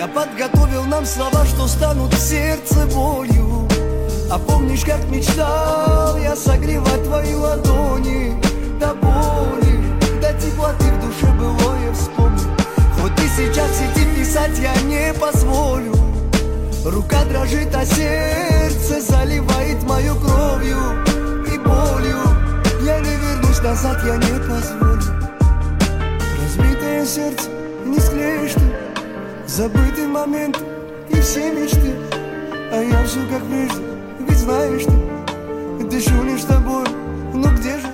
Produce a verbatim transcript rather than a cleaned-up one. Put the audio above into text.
Я подготовил нам слова, что станут в сердце болью. А помнишь, как мечтал я согревать твои ладони до боли, до теплоты в душе былое вспомни. Хоть и сейчас в сети писать я не позволю. Рука дрожит, а сердце заливает мою кровью и болью. Я не вернусь назад, я не позволю. Разбитое сердце не склеишь ты, забытый момент и все мечты. А я все как прежде, ведь знаешь ты, дышу лишь тобой, но где же